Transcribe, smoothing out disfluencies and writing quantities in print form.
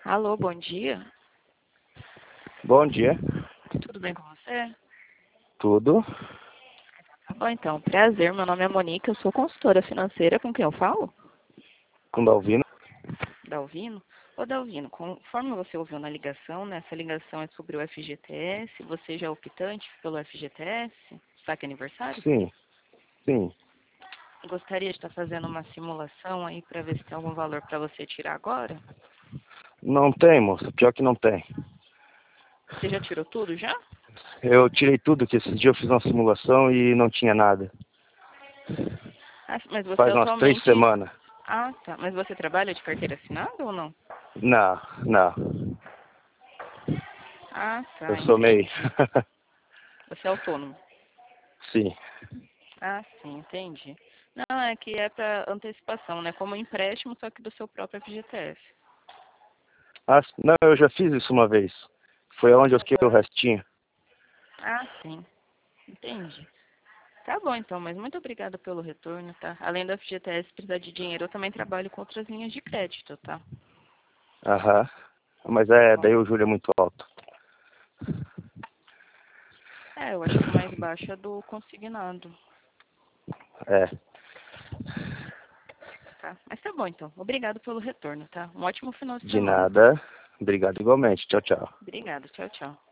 Alô, bom dia. Bom dia. Tudo bem com você? Tudo? Tá bom, então. Prazer, meu nome é Monique, eu sou consultora financeira. Com quem eu falo? Com Dalvino? Dalvino? Ô, Dalvino, conforme você ouviu na ligação, né, essa ligação é sobre o FGTS. Você já é optante pelo FGTS? Está aqui aniversário? Sim, sim. Gostaria de estar fazendo uma simulação aí para ver se tem algum valor para você tirar agora? Não tem, moça. Pior que não tem. Você já tirou tudo já? Eu tirei tudo, que esses dias eu fiz uma simulação e não tinha nada. Ah, mas você Faz umas 3 atualmente... semanas. Ah, tá. Mas você trabalha de carteira assinada ou não? Não, não. Ah, Eu tá. sou meio... Entendi. Você é autônomo? Sim. Ah, sim, entendi. Não, é que é para antecipação, né? Como empréstimo, só que do seu próprio FGTS. Ah, não, eu já fiz isso uma vez. Foi onde eu fiquei o restinho. Ah, sim, entendi. Tá bom, então, mas muito obrigada pelo retorno, tá? Além do FGTS precisar de dinheiro, eu também trabalho com outras linhas de crédito, tá? Aham. Mas Tá daí bom. o juro é muito alto. É, eu acho que o mais baixo é do consignado, É. tá? Mas tá bom, então. Obrigado pelo retorno, tá? Um ótimo final de De semana. nada. Obrigado igualmente. Tchau, tchau. Obrigada, tchau, tchau.